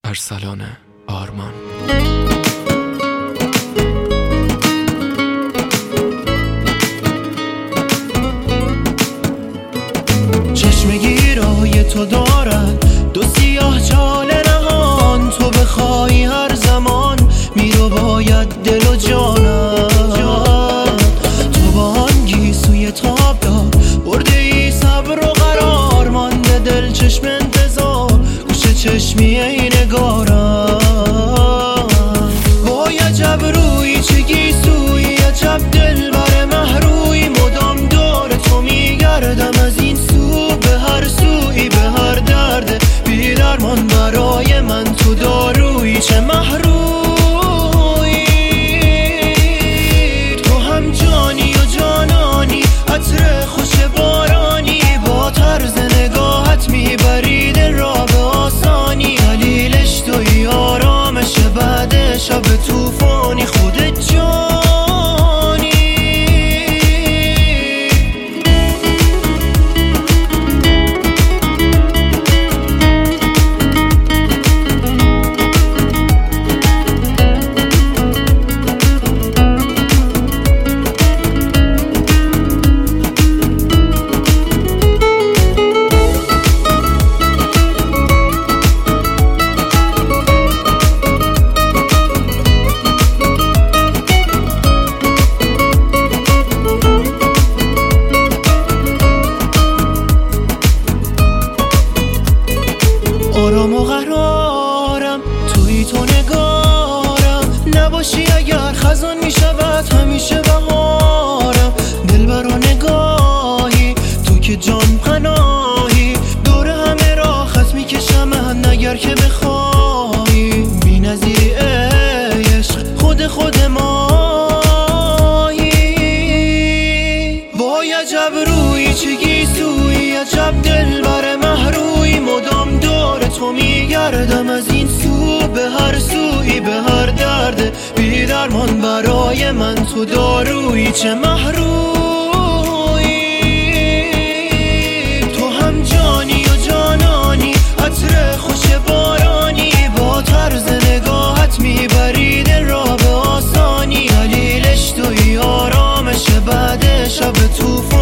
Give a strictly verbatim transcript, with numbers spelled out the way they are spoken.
ارسلان آرمان. چشم گیرای تو دارد دو سیاه چال نهان، تو بخوای هر زمان میرو باید دل و جانم. تو با آن گیسوی تاب دار برده ای صبر و قرار، مانده دل چشم انتظار گوشه چشمی ای نگارم. وای عجب روی چه گیسوی، عجب دل بر محروی، مدام دور تو میگردم از این سو به هر سوی، به هر درد بی درمان برای من تو دارویی. چه محروی تو هم جانی و جانانی، عطر خوش بارانی، با طرز نگاهت میبری دل را به آسانی. دلیلش توی آرامش بعد شب توفانی، خودت جانی. آرام و قرارم توی تو نگارم، نباشی اگر خزان میشود همیشه بهارم. دلبر و نگاهی تو که جان پناهی، دور همه را خط میکشم من اگر که بخوایی. بی نظیری عشق خود خود مایی. وای عجب روی چه گیسوی، عجب دلبر محروی، مدام دور تو میگردم از این سو به هر سوی، به هر درد بی درمان برای من تو دارویی. چه محروی تو هم جانی و جانانی، عطر خوش بارانی، با طرز نگاهت میبری دل را به آسانی. دلیلش توی آرامش بعد شب توفان